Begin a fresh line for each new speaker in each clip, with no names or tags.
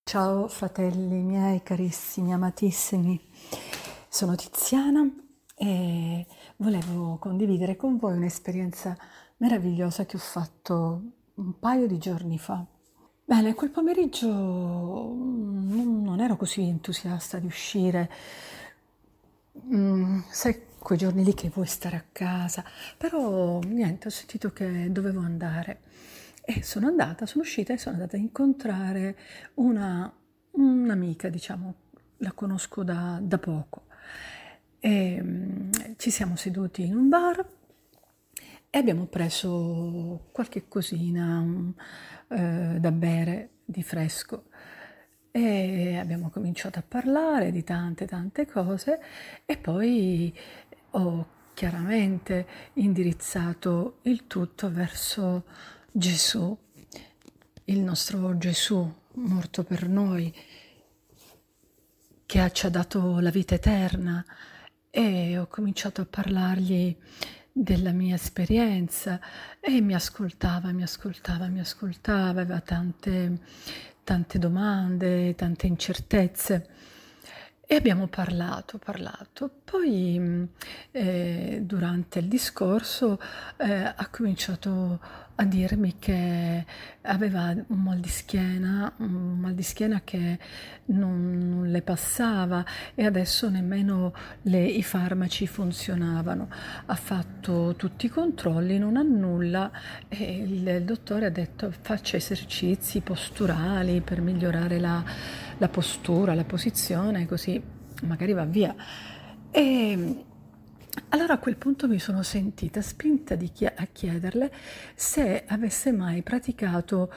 Ciao fratelli miei carissimi, amatissimi, sono Tiziana e volevo condividere con voi un'esperienza meravigliosa che ho fatto un paio di giorni fa. Bene, quel pomeriggio non ero così entusiasta di uscire. Sai, quei giorni lì che vuoi stare a casa, però niente, ho sentito che dovevo andare e sono uscita e sono andata a incontrare una, un'amica, diciamo, la conosco da poco. Ci siamo seduti in un bar e abbiamo preso qualche cosina da bere di fresco e abbiamo cominciato a parlare di tante cose e poi ho chiaramente indirizzato il tutto verso Gesù, il nostro Gesù morto per noi, che ci ha dato la vita eterna, e ho cominciato a parlargli della mia esperienza e mi ascoltava, aveva tante domande, tante incertezze. E abbiamo parlato. Poi durante il discorso ha cominciato a dirmi che aveva un mal di schiena che non le passava e adesso nemmeno i farmaci funzionavano. Ha fatto tutti i controlli, non ha nulla e il dottore ha detto faccia esercizi posturali per migliorare la postura, la posizione, così magari va via. E allora a quel punto mi sono sentita spinta a chiederle se avesse mai praticato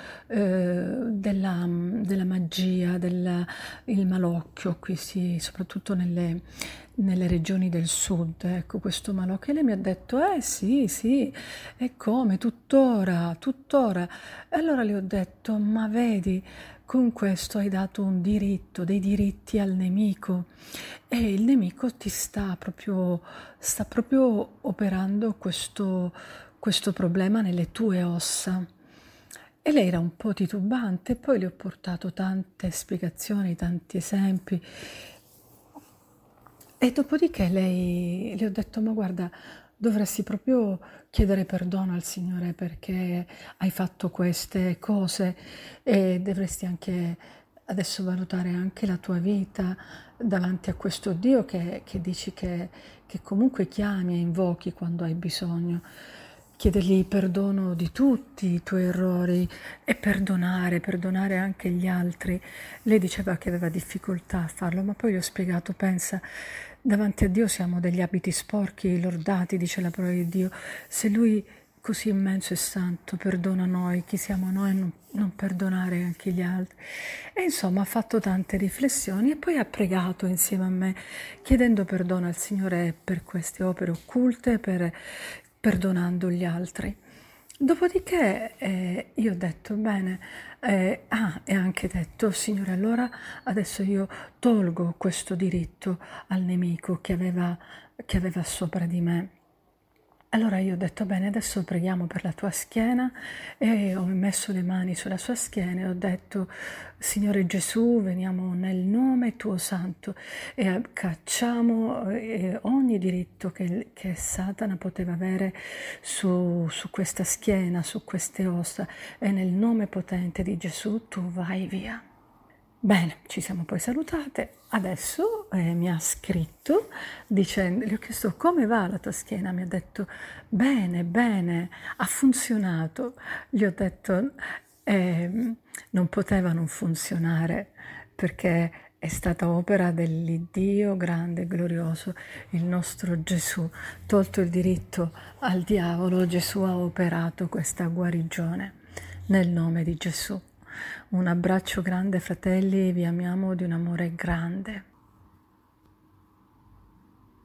della magia, il malocchio, soprattutto nelle regioni del sud, ecco, questo malocchio. E lei mi ha detto, sì, e come, tuttora. E allora le ho detto, ma vedi, con questo hai dato dei diritti al nemico e il nemico sta proprio operando questo problema nelle tue ossa. E lei era un po' titubante, poi le ho portato tante spiegazioni, tanti esempi. E dopodiché le ho detto, ma guarda, dovresti proprio chiedere perdono al Signore perché hai fatto queste cose e dovresti anche adesso valutare anche la tua vita davanti a questo Dio che dici che comunque chiami e invochi quando hai bisogno. Chiedergli perdono di tutti i tuoi errori e perdonare anche gli altri. Lei diceva che aveva difficoltà a farlo, ma poi gli ho spiegato, pensa, davanti a Dio siamo degli abiti sporchi, lordati, dice la parola di Dio. Se Lui così immenso e santo perdona noi, chi siamo noi a non perdonare anche gli altri? E insomma ha fatto tante riflessioni e poi ha pregato insieme a me, chiedendo perdono al Signore per queste opere occulte, perdonando gli altri. Dopodiché io ho detto, bene, e anche detto, Signore, allora adesso io tolgo questo diritto al nemico che aveva sopra di me. Allora io ho detto, bene, adesso preghiamo per la tua schiena e ho messo le mani sulla sua schiena e ho detto, Signore Gesù, veniamo nel nome tuo santo e cacciamo ogni diritto che Satana poteva avere su questa schiena, su queste ossa e nel nome potente di Gesù tu vai via. Bene, ci siamo poi salutate. Adesso mi ha scritto dicendo, gli ho chiesto come va la tua schiena, mi ha detto bene, ha funzionato. Gli ho detto non poteva non funzionare perché è stata opera dell'Iddio grande e glorioso, il nostro Gesù. Tolto il diritto al diavolo, Gesù ha operato questa guarigione nel nome di Gesù. Un abbraccio grande fratelli, vi amiamo di un amore grande.